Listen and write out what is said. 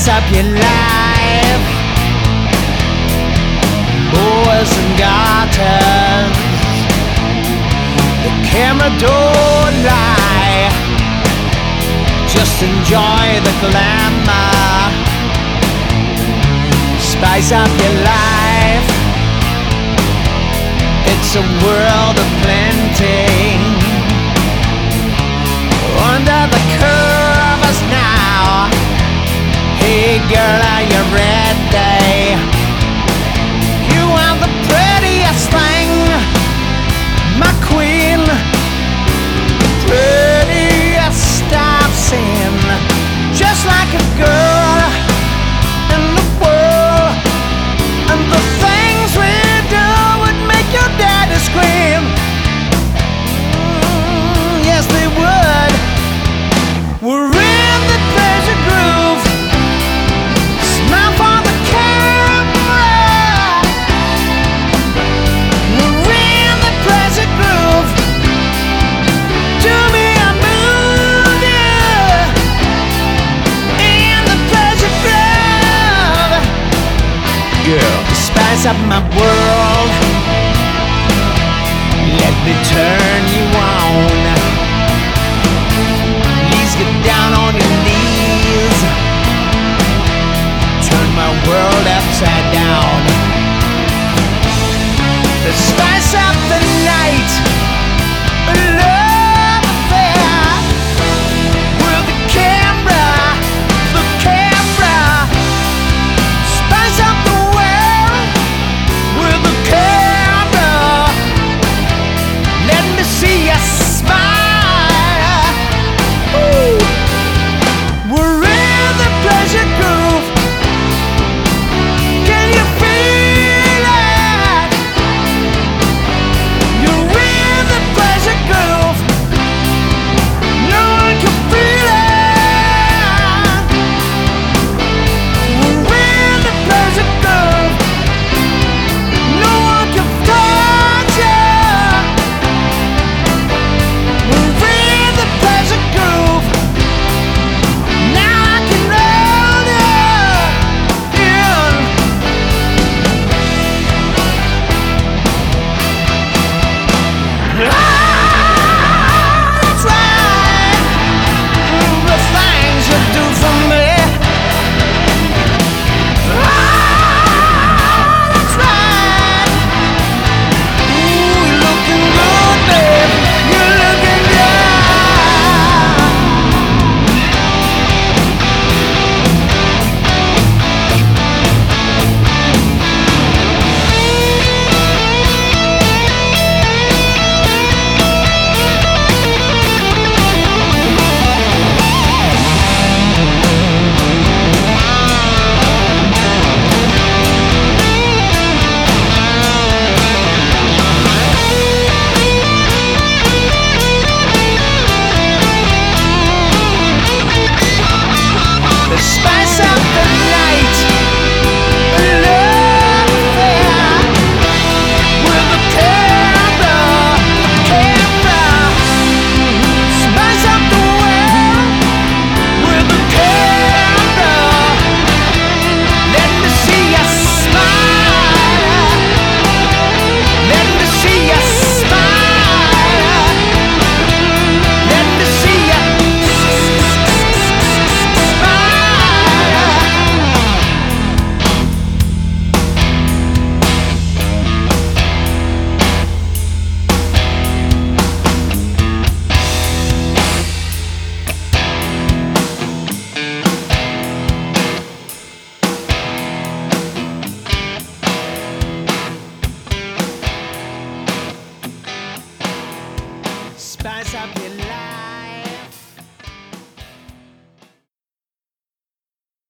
up your life. Boys and garters, the camera don't lie. Just enjoy the glamour. Spice up your life. It's a world of plenty. Under the covers now. Hey girl, are you ready? You are the prettiest thing, my queen, the prettiest I've seen. Just like a girl in the world, and the things we do would make your daddy scream. Yes, they would. We're in the pleasure groove. Smile for the camera. We're in the pleasure groove. Do me a move, yeah. In the pleasure groove. Girl, spice up my world. Let me turn you on. Please get down on your knees. Turn my world upside down.